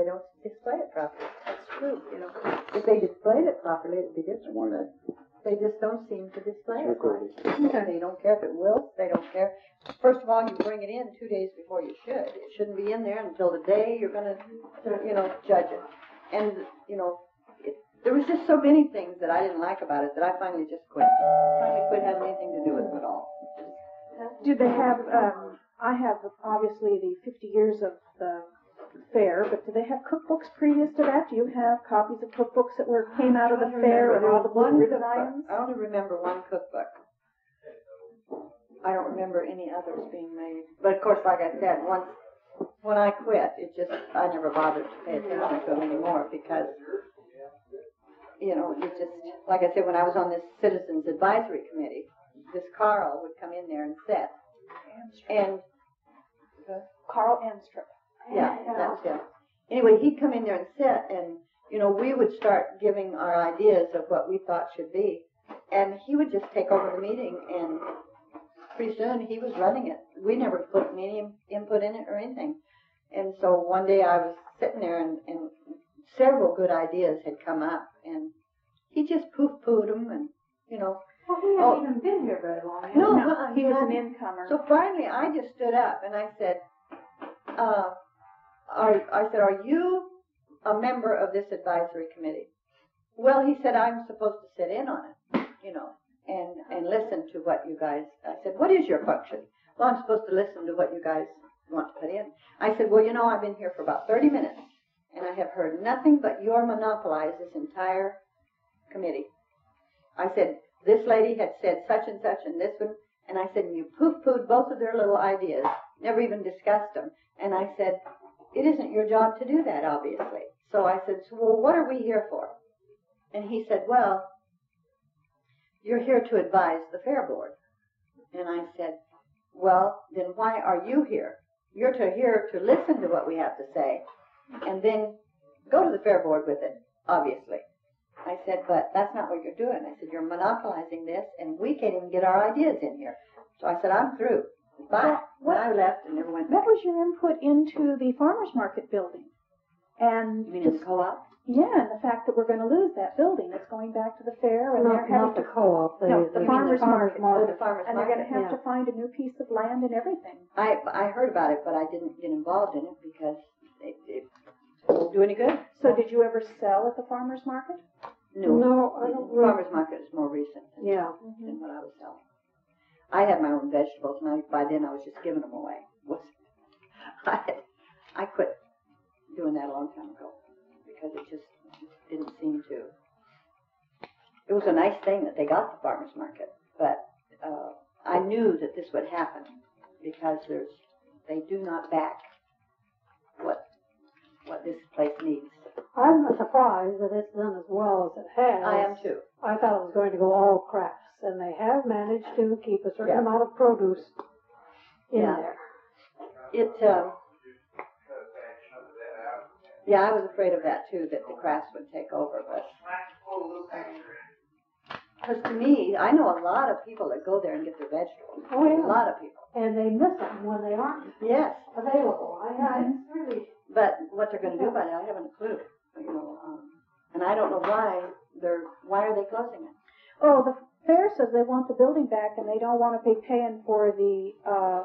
they don't display it properly. That's true, you know. If they displayed it properly, it'd be different. They just don't seem to display it right. They don't care if it wilts. They don't care. First of all, you bring it in 2 days before you should. It shouldn't be in there until the day you're going to, judge it. And, there was just so many things that I didn't like about it that I finally just quit. Finally quit having anything to do with it at all. Do they have, I have obviously the 50 years of the fair, but do they have cookbooks previous to that? Do you have copies of cookbooks that came out of the fair and all the blue ribbon items? I only remember one cookbook. I don't remember any others being made. But of course, like I said, when I quit, I never bothered to pay attention to them anymore because, it just, like I said, when I was on this Citizens Advisory Committee, this Carl would come in there and sit. And Carl Amstrup. Yeah, that was him. Anyway, he'd come in there and sit, and, we would start giving our ideas of what we thought should be. And he would just take over the meeting, and pretty soon he was running it. We never put any input in it or anything. And so one day I was sitting there, and several good ideas had come up, and he just poof-poohed them, and, Well, he hadn't even been here very long. No, he was an incomer. So finally I just stood up, and I said, are you a member of this advisory committee? Well, he said, I'm supposed to sit in on it, and listen to what you guys, I said, what is your function? Well, I'm supposed to listen to what you guys want to put in. I said, well, I've been here for about 30 minutes, and I have heard nothing but your monopolize this entire committee. I said, this lady had said such and such, and this one, and I said, and you poof-poohed both of their little ideas, never even discussed them. And I said, it isn't your job to do that, obviously. So I said, well, what are we here for? And he said, well, you're here to advise the fair board. And I said, well, then why are you here? You're here to listen to what we have to say, and then go to the fair board with it, obviously. I said, but that's not what you're doing. I said, you're monopolizing this, and we can't even get our ideas in here. So I said, I'm through. Bye. Well, I left and never went back. What was your input into the farmers market building? And you mean in the co-op? Yeah, and the fact that we're going to lose that building. It's going back to the fair, and they're having not the co-op. The farmers market. The farmers and market. They're going to have to find a new piece of land and everything. I heard about it, but I didn't get involved in it because it won't do any good. So did you ever sell at the farmers market? No, I don't. The farmers market is more recent than what I was selling. I had my own vegetables, and by then I was just giving them away. I quit doing that a long time ago because it just didn't seem to. It was a nice thing that they got the farmers market, but I knew that this would happen because they do not back what this place needs. I'm surprised that it's done as well as it has. I am too. I thought it was going to go all crafts, and they have managed to keep a certain amount of produce in there. I was afraid of that too, that the crafts would take over, but because to me, I know a lot of people that go there and get their vegetables. Oh, yeah. A lot of people. And they miss them when they aren't available. It's really. But what they're going to do about it, I haven't a clue. And I don't know why are they closing it? Oh, the fair says they want the building back, and they don't want to be paying for the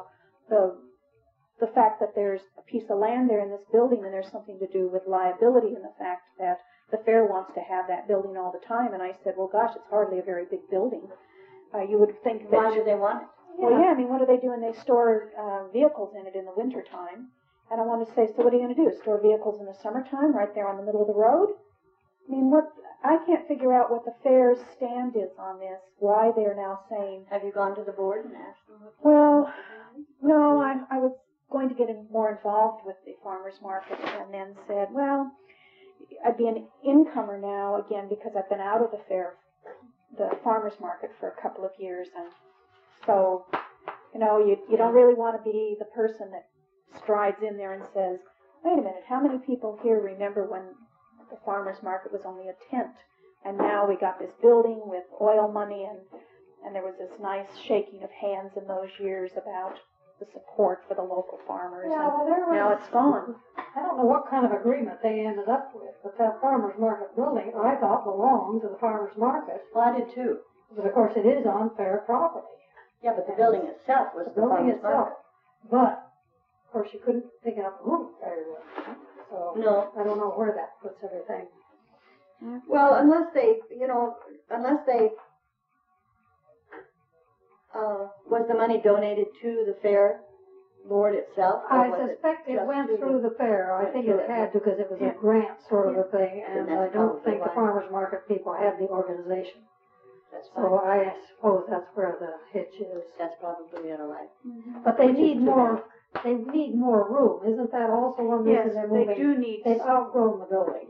fact that there's a piece of land there in this building, and there's something to do with liability and the fact that the fair wants to have that building all the time. And I said, well, gosh, it's hardly a very big building. You would think that. Why do they want it? Well, yeah, I mean, what are they doing? They store vehicles in it in the wintertime. And I want to say, so what are you going to do? Store vehicles in the summertime right there on the middle of the road? I mean, I can't figure out what the fair's stand is on this, why they're now saying. Have you gone to the board and asked them? Well, no, I was going to get more involved with the farmers market and then said, well, I'd be an incomer now again because I've been out of the farmers market for a couple of years. And so, you don't really want to be the person that strides in there and says, wait a minute, how many people here remember when the farmers market was only a tent, and now we got this building with oil money, and there was this nice shaking of hands in those years about the support for the local farmers. Yeah, And well, there was. now it's gone. I don't know what kind of agreement they ended up with, but that farmer's market building, I thought belonged to the farmer's market. Well, I did too. But of course, it is on fair property. Yeah, but the building itself was The the building farmer's itself. market. But, of course, you couldn't pick it up and move it very well. So, No. I don't know where that puts everything. Well, unless they, was the money donated to the fair board itself? Or I was suspect it just went to through the fair. I went think through it it, had to because it was a grant sort of a thing, Then and that's I don't probably think the why. farmer's market people had the organization. That's So fine. I suppose that's where the hitch is. That's probably it, all right. But they Which is need too more. They need more room. Isn't that also one reason Yes, they're they moving? do need. They've outgrown the building.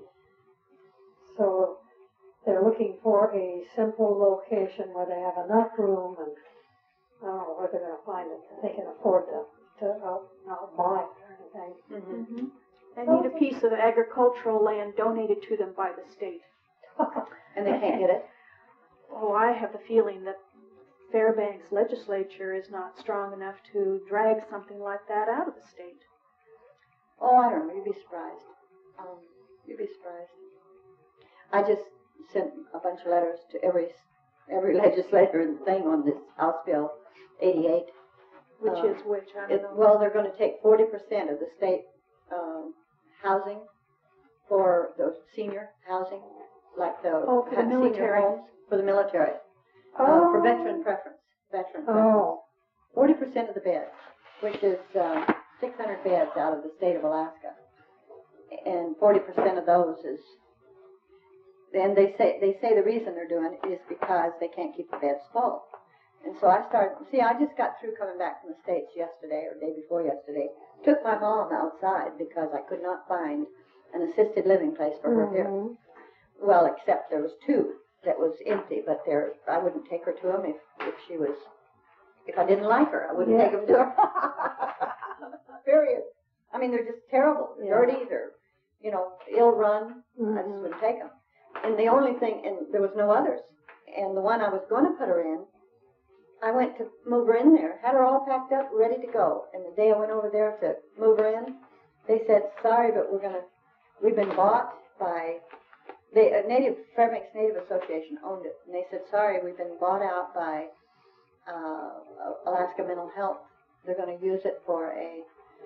So they're looking for a simple location where they have enough room, and I don't know where they're going to find it. They can afford to not buy it or anything. Mm-hmm. They need a piece of agricultural land donated to them by the state. And they can't get it? Oh, I have the feeling that Fairbanks legislature is not strong enough to drag something like that out of the state. Oh, I don't know. You'd be surprised. You'd be surprised. I just sent a bunch of letters to every legislator and thing on this House Bill 88. Which is which? I don't know. Well, they're going to take 40% of the state housing for the senior housing, like the Oh, for the senior military. homes for the military, Oh. for veteran preference. Oh. 40% of the beds, which is 600 beds out of the state of Alaska, and 40% of those is. And they say the reason they're doing it is because they can't keep the beds full. And so I just got through coming back from the States yesterday or day before yesterday. Took my mom outside because I could not find an assisted living place for her here. Well, except there was two that was empty, but I wouldn't take her to them if I didn't like her. I wouldn't take them to her. Period. I mean, they're just terrible. They're dirty. They're, ill run. I just wouldn't take them. And the only thing, and there was no others. And the one I was going to put her in, I went to move her in there, had her all packed up, ready to go. And the day I went over there to move her in, they said, sorry, but we've been bought by, Fairbanks Native Association owned it. And they said, sorry, we've been bought out by Alaska Mental Health. They're going to use it for a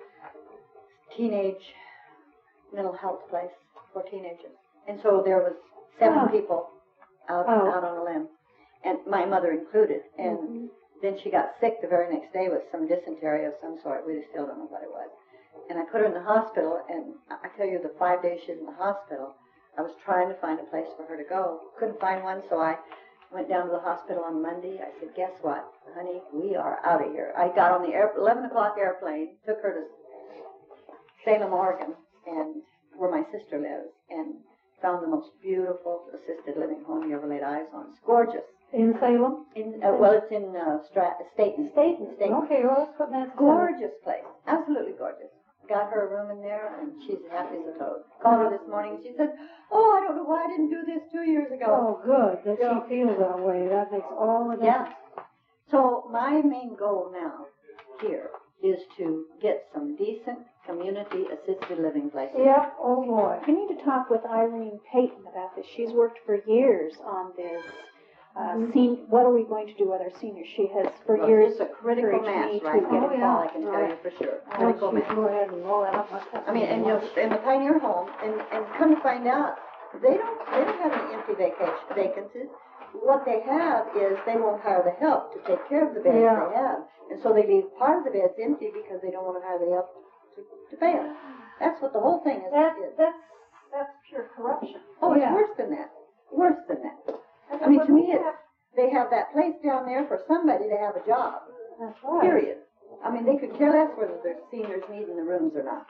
teenage mental health place for teenagers. And so there was 7 people out on a limb, and my mother included. And then she got sick the very next day with some dysentery of some sort. We still don't know what it was. And I put her in the hospital, and I tell you, the 5 days she's in the hospital, I was trying to find a place for her to go. Couldn't find one, so I went down to the hospital on Monday. I said, guess what, honey, we are out of here. I got on the 11 o'clock airplane, took her to Salem, Oregon, and where my sister lives, and found the most beautiful assisted living home you ever laid eyes on. It's gorgeous. In Salem? It's in Staten. Staten. Okay, well, that's what that's Gorgeous place. Absolutely gorgeous. Got her a room in there, and she's happy as a toad. Called her this morning, she said, oh, I don't know why I didn't do this 2 years ago. Oh, good that she feels that way. That makes all the difference. Yeah. So my main goal now here is to get some decent community assisted living places. Yeah, oh boy. You need to talk with Irene Payton about this. She's worked for years on this. What are we going to do with our seniors? She has for years It's a critical mass encouraged me right to now. get involved. I can tell you for sure. Why Critical don't you mass. go ahead and roll that up myself? I mean, and in the Pioneer Home, and come to find out, they don't have any empty vacancies. What they have is they won't hire the help to take care of the beds they have, and so they leave part of the beds empty because they don't want to hire the help to pay them. That's what the whole thing is. That's pure corruption. Oh, it's worse than that. Worse than that. I mean, to me, they have that place down there for somebody to have a job. That's right. Period. I mean, they could care less whether there's seniors needing the rooms or not.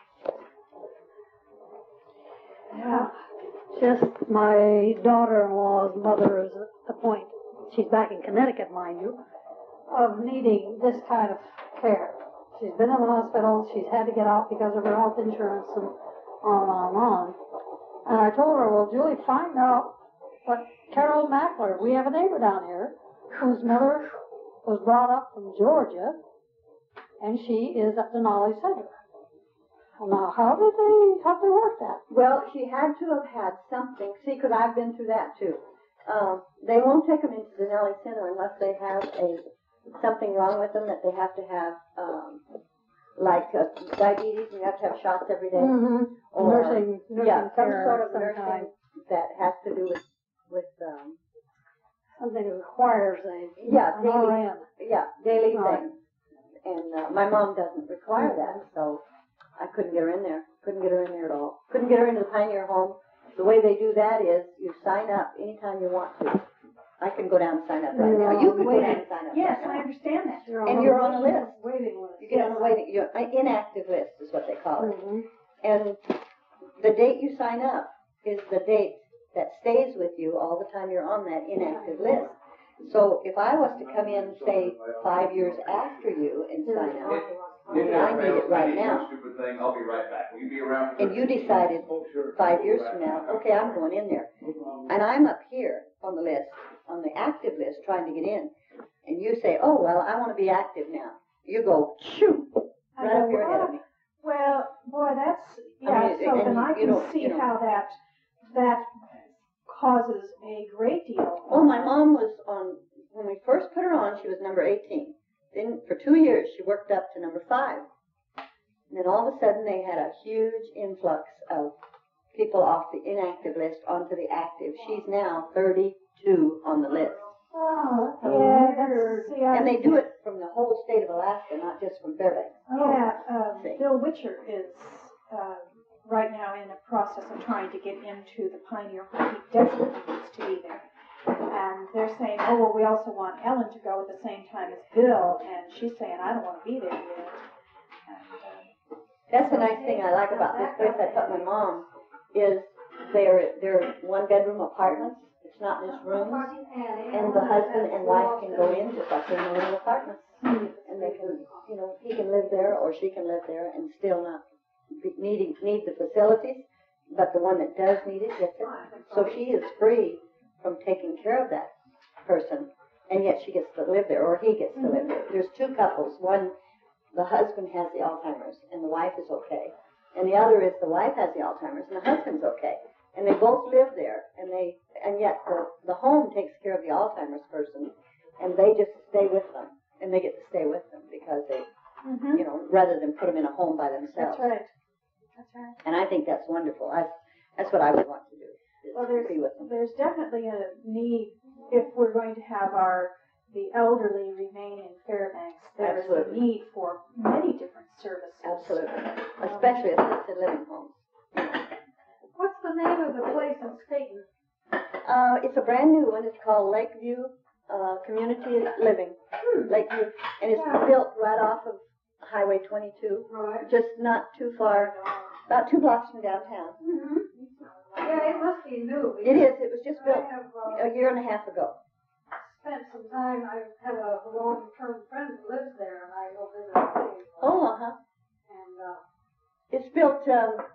Yeah. Just my daughter-in-law's mother is at the point, she's back in Connecticut, mind you, of needing this kind of care. She's been in the hospital, she's had to get out because of her health insurance and on. And I told her, well, Julie, find out what Carol Mackler, we have a neighbor down here, whose mother was brought up from Georgia, and she is at Denali Center. Well, now, how did they work that? Well, she had to have had something. See, because I've been through that too. They won't take them into Denali Center unless they have something wrong with them that they have to have, like diabetes, and you have to have shots every day. Mm-hmm. Or Nursing some care sort of sometime. nursing that has to do with Something that requires an daily, RN. daily Right. thing. And my mom doesn't require that, so I couldn't get her in there. Couldn't get her in there at all. Couldn't get her into the Pioneer Home. The way they do that is you sign up anytime you want to. I can go down and sign up right now. You can go down and sign up. Yes, right I now. understand that. And you're on a list. Waiting list. You get on a waiting, you're inactive list is what they call it. Mm-hmm. And the date you sign up is the date that stays with you all the time you're on that inactive list. So if I was to come in, say, 5 years after you and sign up, I need it right now. Stupid thing. I'll be right back. Will you be around? And you decided 5 years from now, okay, I'm going in there. And I'm up here on the list, on the active list, trying to get in. And you say, oh, well, I want to be active now. You go, shoot, I right up go, your head of me. Well, boy, that's, I mean, so and then I you can don't- see you know. how that causes a great deal. Oh, my mom was on, when we first put her on, she was number 18. Then for 2 years, she worked up to number 5. And then all of a sudden, they had a huge influx of people off the inactive list onto the active. She's now 32 on the list. Oh, that's Yeah, weird. that's, see, And they do it from the whole state of Alaska, not just from Fairbanks. See. Bill Witcher is right now in the process of trying to get into the Pioneer Home. He desperately needs to be there. And they're saying, oh, well, we also want Ellen to go at the same time as Bill. And she's saying, I don't want to be there yet. And, That's the nice thing I like about this place I put my mom, is they're one-bedroom apartments. It's not just rooms. And the husband and wife can go in just like in the little apartments. And they can, he can live there or she can live there and still not need the facilities. But the one that does need it gets it. So she is free from taking care of that person. And yet she gets to live there, or he gets to live there. There's two couples. One, the husband has the Alzheimer's and the wife is okay. And the other is the wife has the Alzheimer's and the husband's okay. And they both live there, and yet the home takes care of the Alzheimer's person, and they just stay with them, and they get to stay with them because they, rather than put them in a home by themselves. that's right. That's right. And I think that's wonderful. That's what I would want to do. Is Well, be with them. there's definitely a need if we're going to have the elderly remain in Fairbanks. There's Absolutely. a need for many different services. Absolutely, especially assisted living homes. What's the name of the place in Staten? It's a brand new one. It's called Lakeview Community Living. Lakeview, and it's built right off of Highway 22, Right. just not too far, about 2 blocks from downtown. Mm-hmm. Yeah, it must be new. It is. It was just I built have a year and a half ago. spent some time. I have a long-term friend who lives there, and I go visit occasionally. Oh, uh-huh. And It's built,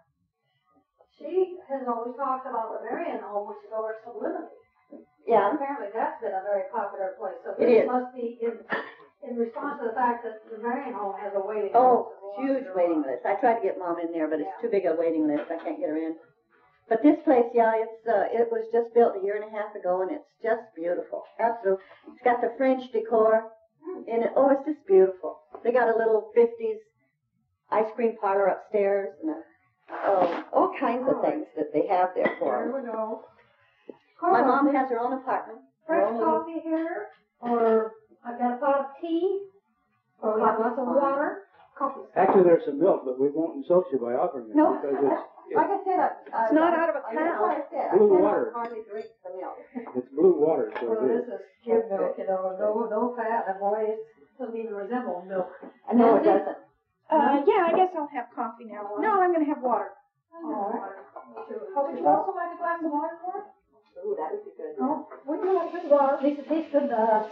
she has always talked about the Marion Home, which is over at Sublimity. yeah, Apparently, that's been a very popular place. So It this is. must be in response to the fact that the Marion Home has a waiting oh, list. of huge lots waiting of- list. I tried to get Mom in there, but it's Yeah. too big a waiting list. I can't get her in. But this place, yeah, it was just built a year and a half ago, and it's just beautiful. Absolutely. It's got the French decor in it. Oh, it's just beautiful. They got a little 50s ice cream parlor upstairs, and all kinds of things that they have there for There them. we go. My mom has her own apartment. Her Fresh own little, coffee here, or I've got a pot of tea, or we have lots of water. Coffee. Actually, there's some milk, but we won't insult you by offering it No. because like I said, It's not out of a That's cow. what I said. Blue I cannot water. hardly drink the milk. it's blue water, so Well, it this is. is skim milk, no fat, and boy, it doesn't even resemble milk. No, it Nancy? doesn't. Yeah, I guess I'll have coffee now. No, I'm going to have water. All right. Would you also like a glass of water for it? Ooh, that would be good. Oh, would you like good water? At least it tastes good to us.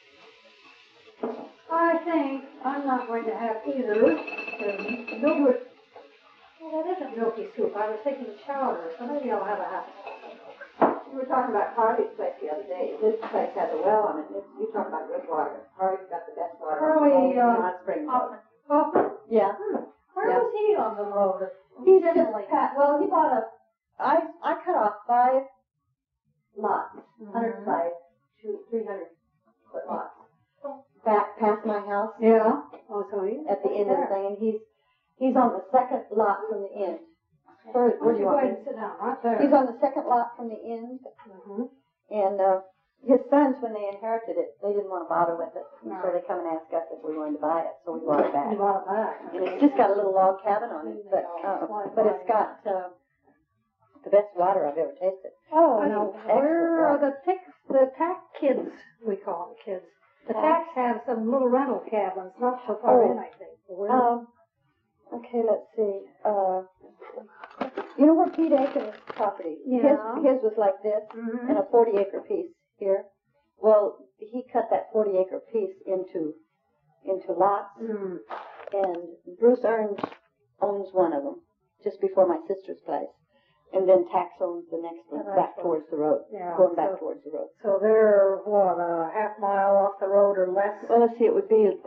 I think I'm not going to have either. Milk. Well, that isn't milky soup. I was taking a shower, so maybe I'll have a half. We were talking about Harvey's place the other day. This place has a well on it. You talk about good water. Harvey's got the best water. Harvey, Hot spring water. Hoffman. Hoffman? Yeah. Where Yeah. was he on the road? He's just, Generally. well, he bought I cut off 5 lots, Mhm. 105 to 300-foot lots, back past my house Yeah. Oh, so he at the end of the thing, and he's on the second lot from the end. Where Why do you go want ahead me? and sit down right there. He's on the second lot from the end, Mm-hmm. and his sons, when they inherited it, they didn't want to bother with it, and so Right. they come and ask us if we wanted to buy it, so we bought it back. You bought it back. And it's just got a little log cabin on it, but it's got the best water I've ever tasted. Oh, It's now, excellent where are water. the tack kids, we call them kids? The tacks have some little rental cabins, not so far Oh. in, I think. Where, Okay, let's see. You know where Pete Aiken's property? Yeah. His was like this, Mhm. and a 40-acre piece here. Well, he cut that 40-acre piece into lots, Mm. and Bruce owns one of them, just before my sister's place, and then Tax owns the next one, Oh, that's back right. towards the road, Yeah, going back so- towards the road. So they're, what, a half mile off the road or less? Well, let's see, it would be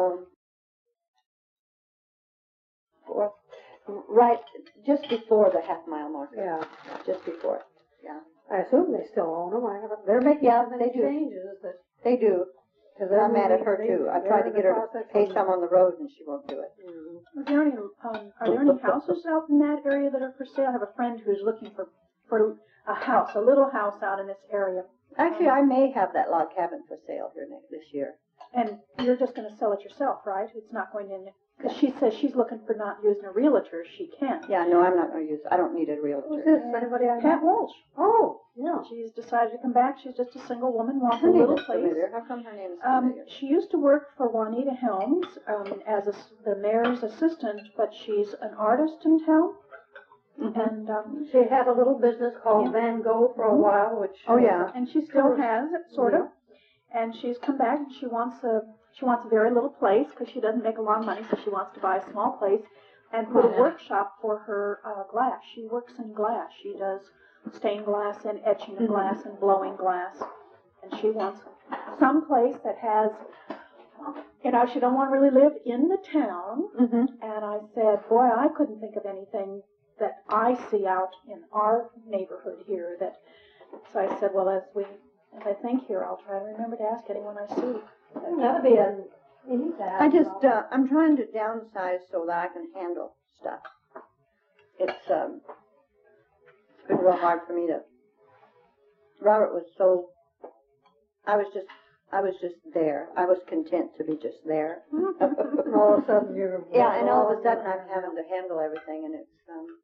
right just before the half-mile marker, Yeah. just before. I assume they still own them. I haven't, they're making Yeah, so many they do. changes that, They do. because I'm mad at her too. I tried to get her to pay some on the road, and she won't do it. Are there any houses out in that area that are for sale? I have a friend who's looking for a house, a little house out in this area. Actually, I may have that log cabin for sale here this year. And you're just going to sell it yourself, right? It's not going in, because she says she's looking for not using a realtor. She can. Yeah, no, I'm not going to use. I don't need a Who's realtor. this? Anybody I Pat know? Walsh. Oh, yeah. She's decided to come back. She's just a single woman, wants a Her name little is place. familiar. How come her name is familiar? She used to work for Juanita Helms as the mayor's assistant, but she's an artist in town. And She had a little business called Yeah. Van Gogh for a while, which. Oh, yeah. and she still has it, sort of. And she's come back and she wants a very little place because she doesn't make a lot of money, so she wants to buy a small place and put a workshop for her glass. She works in glass. She does stained glass and etching of glass and blowing glass. And she wants some place that has, she don't want to really live in the town. Mm-hmm. And I said, boy, I couldn't think of anything that I see out in our neighborhood here so I said, well, as I think here, I'll try to remember to ask anyone I see. That'd be you need that. I just, I'm trying to downsize so that I can handle stuff. It's been real hard for me to. Robert was so. I was just there. I was content to be just there. All of a sudden you're. Yeah, and all of a sudden I'm having to handle everything, and it's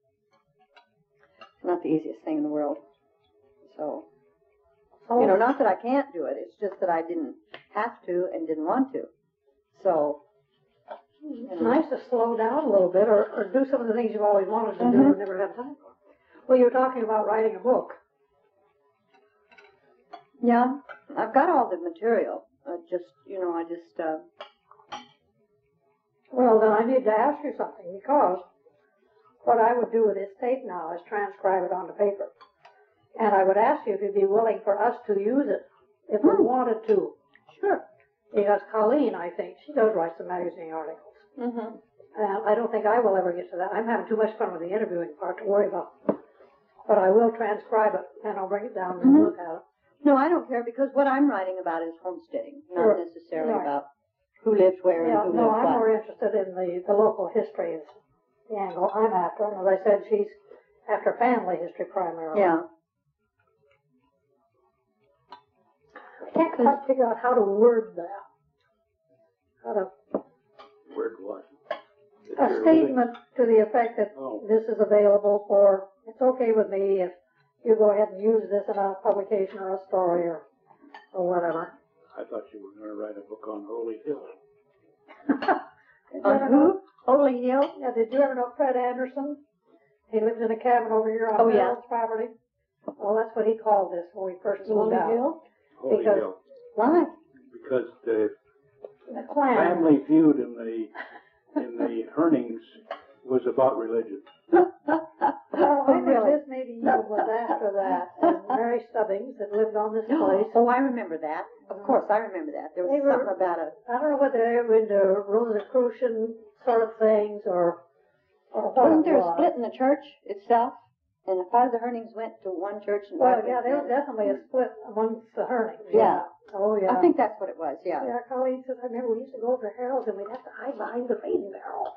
not the easiest thing in the world. So, not that I can't do it. It's just that I didn't have to and didn't want to. So, It's nice to slow down a little bit or do some of the things you've always wanted to do and never had time for. Well, you were talking about writing a book. yeah, I've got all the material. Well, then I need to ask you something because what I would do with this tape now is transcribe it onto paper. And I would ask you if you'd be willing for us to use it if we wanted to. Sure. Because Colleen, I think, she does write some magazine articles. Mm-hmm. I don't think I will ever get to that. I'm having too much fun with the interviewing part to worry about. But I will transcribe it, and I'll bring it down and look at it. No, I don't care because what I'm writing about is homesteading, not Sure. necessarily Right. about who lives where Yeah, and who no, lives I'm what. more interested in the local history is the angle I'm after. And as I said, she's after family history primarily. Yeah. I can't quite figure out how to word that. How to Word what? a statement to the effect that Oh. this is available for, it's okay with me if you go ahead and use this in a publication or a story or whatever. I thought you were going to write a book on Holy Hill. Did you On ever know- who? Holy Hill? Yeah, did you ever know Fred Anderson? He lived in a cabin over here on Oh, yeah. Harold's property. Well, that's what he called this when we first moved Holy out. Hill? Holy Because- Hill. Why? Because the The Klan. family feud in the Hernings was about religion. Well, I think really? this maybe even was after that. And Mary Stubbings that lived on this place. Oh, I remember that. Of course, I remember that. There was They were- something about a, I don't know whether they were into Rosicrucian sort of things or what wasn't it there a was. split in the church itself? And a part of the Hernings went to one church and Well, part yeah, went to there the was other. definitely a split amongst the Hernings. Yeah. Oh, yeah. I think that's what it was, yeah. Yeah, Colleen says, I remember we used to go over to Harold's and we'd have to hide behind the feeding barrel.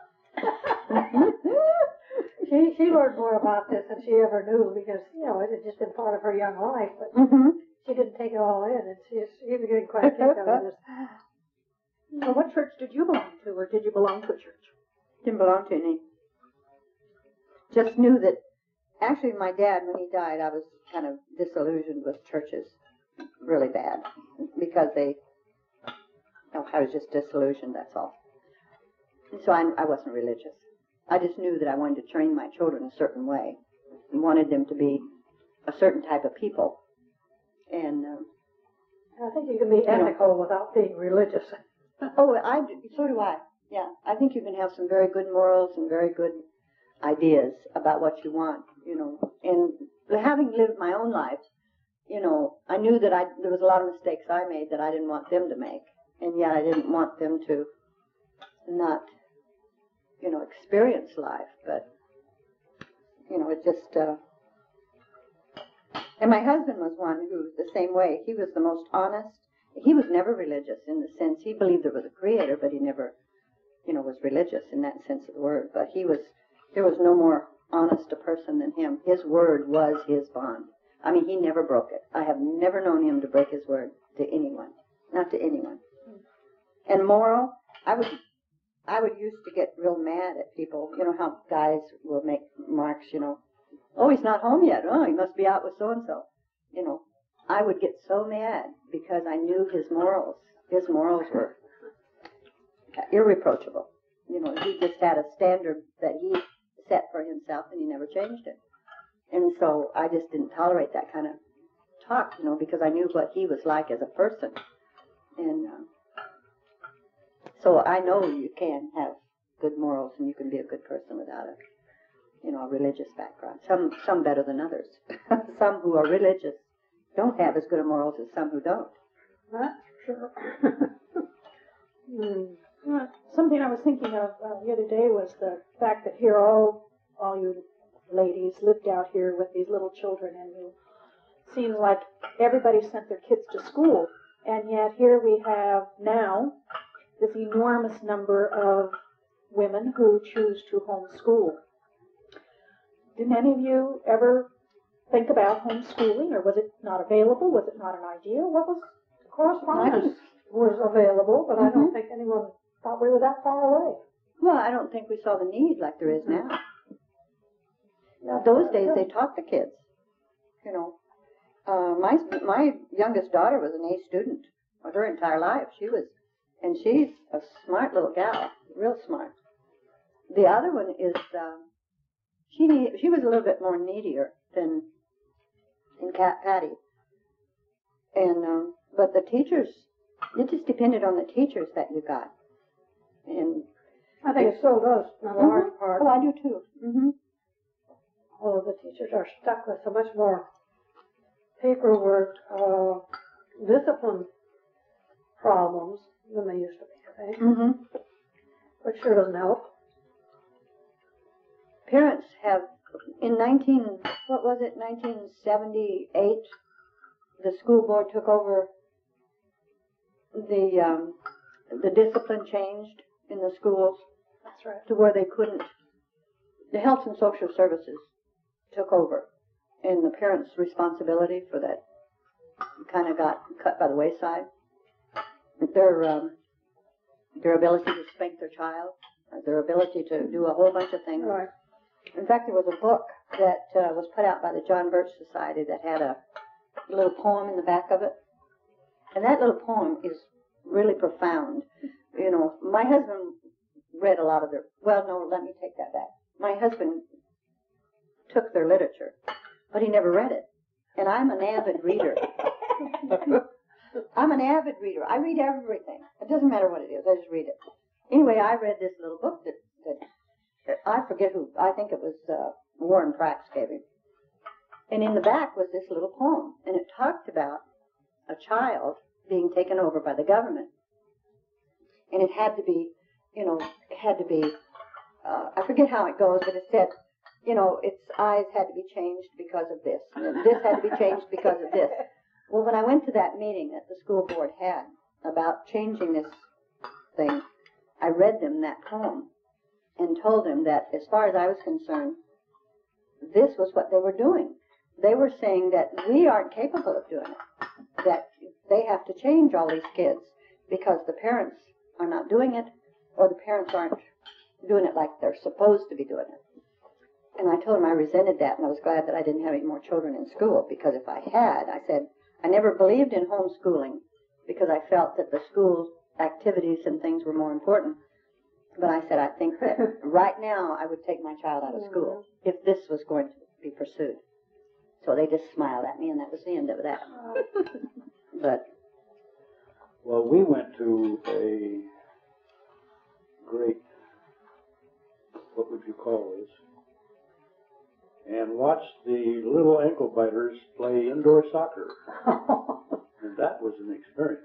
She learned more about this than she ever knew because, you know, it had just been part of her young life, but Mm-hmm. she didn't take it all in, and she was getting quite a kick out of this. So what church did you belong to, or did you belong to a church? Didn't belong to any. Just knew that, actually my dad, when he died, I was kind of disillusioned with churches really bad because I was just disillusioned, that's all. And so I wasn't religious. I just knew that I wanted to train my children a certain way and wanted them to be a certain type of people. And, I think you can be ethical without being religious. so do I. Yeah, I think you can have some very good morals and very good ideas about what you want, you know. And having lived my own life, you know, I knew that there was a lot of mistakes I made that I didn't want them to make. And yet I didn't want them to not, you know, experience life. But, you know, it just... And my husband was one who was the same way. He was the most honest. He was never religious in the sense, he believed there was a creator, but he never, you know, was religious in that sense of the word. But there was no more honest a person than him. His word was his bond. I mean, he never broke it. I have never known him to break his word to anyone. Not to anyone. And moral, I would used to get real mad at people. You know how guys will make remarks, you know, oh, he's not home yet. Oh, he must be out with so-and-so. You know, I would get so mad because I knew his morals. His morals were irreproachable. You know, he just had a standard that he set for himself and he never changed it. And so I just didn't tolerate that kind of talk, you know, because I knew what he was like as a person. And so I know you can have good morals and you can be a good person without a, you know, a religious background. Some better than others. Some who are religious don't have as good a morals as some who don't. That's sure. Something I was thinking of the other day was the fact that here all you ladies lived out here with these little children, and you seems like everybody sent their kids to school, and yet here we have now this enormous number of women who choose to homeschool. Did any of you ever think about homeschooling, or was it not available? Was it not an idea? What was the correspondence? Was available, but I don't think anyone thought we were that far away. Well, I don't think we saw the need like there is now. Those days they taught the kids. You know, my youngest daughter was an A student her entire life. She's a smart little gal, real smart. The other one is she was a little bit more needier than Patty, and but the teachers, it just depended on the teachers that you got, and I think it still does, in a large part. Oh, I do too. Mm-hmm. Oh, the teachers are stuck with so much more paperwork, discipline problems than they used to be, I think. Mm-hmm. Which sure doesn't help. Parents have, in 1978, the school board took over the discipline changed in the schools. That's right. To where they couldn't, the health and social services took over, and the parents' responsibility for that kind of got cut by the wayside. Their ability to spank their child, their ability to do a whole bunch of things. Right. In fact, there was a book that was put out by the John Birch Society that had a little poem in the back of it. And that little poem is really profound. You know, my husband read a lot of their, well, no, let me take that back. My husband took their literature, but he never read it. And I'm an avid reader. I'm an avid reader. I read everything. It doesn't matter what it is. I just read it. Anyway, I read this little book that I forget who. I think it was Warren Prax gave him. And in the back was this little poem. And it talked about a child being taken over by the government. And it had to be, I forget how it goes, but it said, its eyes had to be changed because of this, and this had to be changed because of this. Well, when I went to that meeting that the school board had about changing this thing, I read them that poem and told them that as far as I was concerned, this was what they were doing. They were saying that we aren't capable of doing it, that they have to change all these kids because the parents are not doing it, or the parents aren't doing it like they're supposed to be doing it. And I told them I resented that, and I was glad that I didn't have any more children in school, because if I had, I said, I never believed in homeschooling because I felt that the school activities and things were more important. But I said, I think that right now I would take my child out of school if this was going to be pursued. So they just smiled at me, and that was the end of that. But Well, we went to a great, what would you call this, and watched the little ankle biters play indoor soccer. And that was an experience.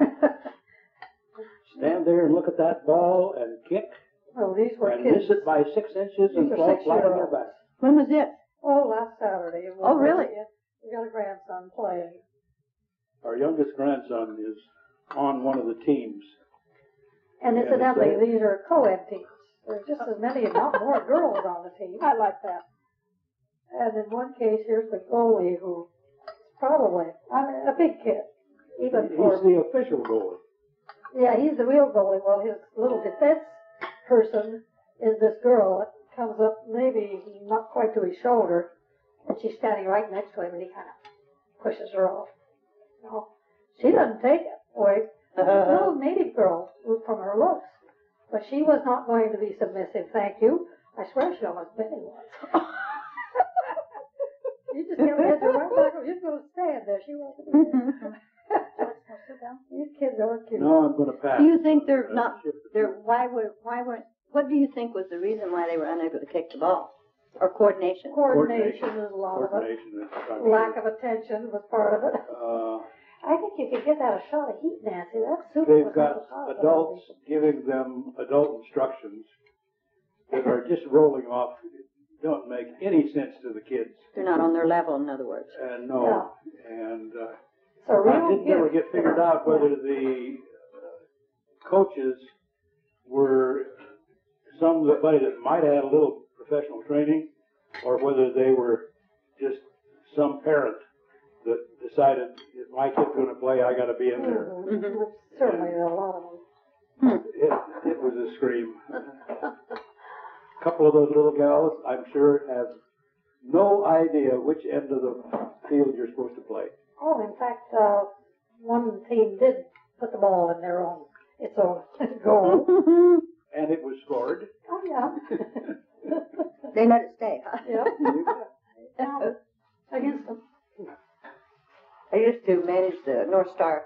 Stand there and look at that ball and kick Oh, these were and kids. miss it by 6 inches and These are fall flat on their 6-year-olds. back. when was it? Oh, last Saturday. Oh, really? We got a grandson playing. Our youngest grandson is on one of the teams. And Yeah, incidentally, that's right. these are co-ed teams. There's just as many, if not more, girls on the team. I like that. And in one case, here's the goalie who probably, a big kid. Even He's for, the official goalie. yeah, he's the real goalie. Well, his little defense person is this girl that comes up maybe not quite to his shoulder, and she's standing right next to him, and he kind of pushes her off. No, she doesn't take it, boy. A little native girl from her looks. But she was not going to be submissive, thank you. I swear she almost bit him once. You just kept heads her right back. You're going to stand there. She wasn't there. These kids are cute. No, I'm going to pass. Do you think they're not? What do you think was the reason why they were unable to kick the ball, or coordination? Coordination is a lot of it. Coordination is Lack of attention was part of it. I think you could get that a shot of heat, Nancy. That's super. They've got adults giving them adult instructions that are just rolling off, don't make any sense to the kids. They're not on their level, in other words. No. And So I did never get figured out whether the coaches were somebody that might have had a little professional training, or whether they were just some parent that decided if my kid's going to play, I got to be in there. Mm-hmm. Certainly a lot of them. It was a scream. A couple of those little gals, I'm sure, have no idea which end of the field you're supposed to play. Oh, in fact, one team did put the ball in its own goal. Mm-hmm. And it was scored. Oh, yeah. They let it stay, huh? Yeah. Against them. I used to manage the North Star,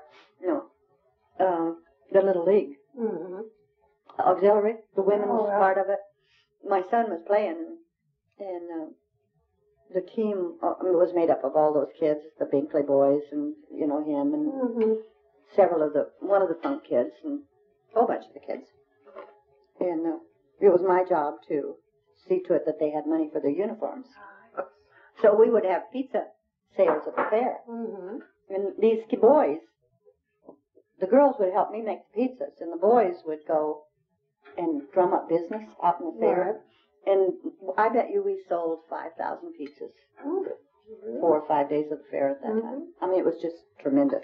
the Little League. Mm-hmm. Auxiliary, the women's Oh, yeah. part of it. My son was playing, and the team was made up of all those kids, the Binkley boys, and him, and Mm-hmm. one of the Funk kids, and a whole bunch of the kids. And it was my job to see to it that they had money for their uniforms. So we would have pizza sales at the fair, Mm-hmm. and these boys, the girls would help me make the pizzas, and the boys would go and drum up business out in the fair. And I bet you we sold 5,000 pizzas 4 or 5 days of the fair at that time. I mean, it was just tremendous.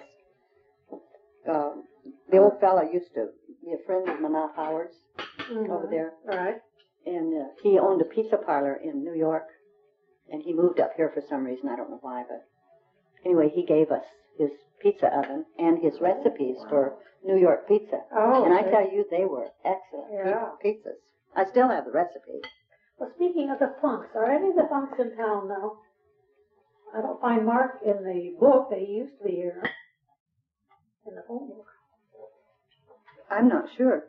The old fella used to be a friend of Manat Howard's over there, Right. and he owned a pizza parlor in New York, and he moved up here for some reason. I don't know why, but anyway, he gave us his pizza oven and his recipes for New York pizza. Oh, And I okay. tell you, they were excellent Yeah. pizzas. I still have the recipe. Well, speaking of the Funks, are any of the Funks in town now? I don't find Mark in the book. They used to be here. In the phone book. I'm not sure.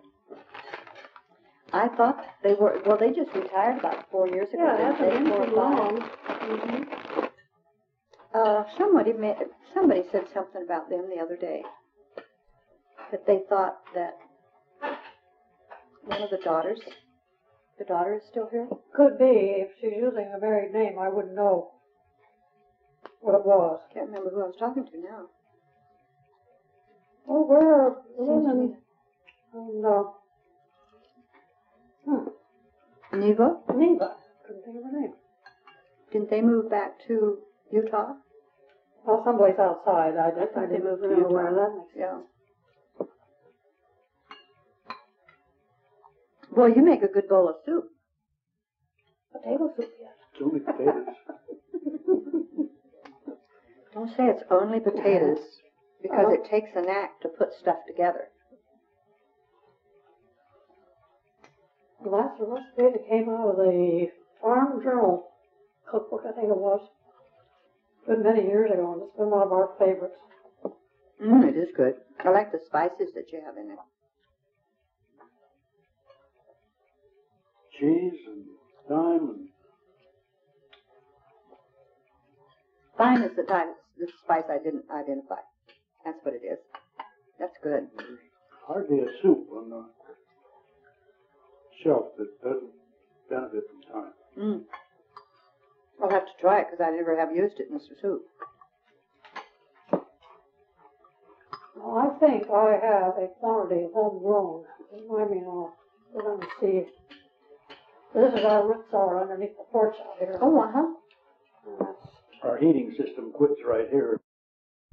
I thought they were, well, they just retired about 4 years ago. Yeah, it didn't hasn't they? been 4 or too 5. long. Mm-hmm. Somebody said something about them the other day. that they thought that one of the daughter is still here? Could be. If she's using a married name, I wouldn't know what it was. Can't remember who I was talking to now. Oh, we're Seems to living in, Neva? Neva. Couldn't think of her name. Didn't they move back to Utah? Well, someplace outside. I think they didn't moved to know where Utah. that makes sense. Yeah. Boy, you make a good bowl of soup. Potato soup, yes. It's only potatoes. Don't say it's only potatoes, because it takes a knack to put stuff together. The last recipe that came out of the Farm Journal cookbook, I think it was, good many years ago, and it's been one of our favorites. It is good. I like the spices that you have in it. Cheese and thyme and Thyme is the spice I didn't identify. That's what it is. That's good. hardly a soup on the shelf that doesn't benefit from thyme. I'll have to try it because I never have used it in soup. Well, I think I have a quantity of homegrown. Remind me, I'll go down and see. This is our root cellar underneath the porch out here. Oh, uh-huh. And that's Our heating system quits right here.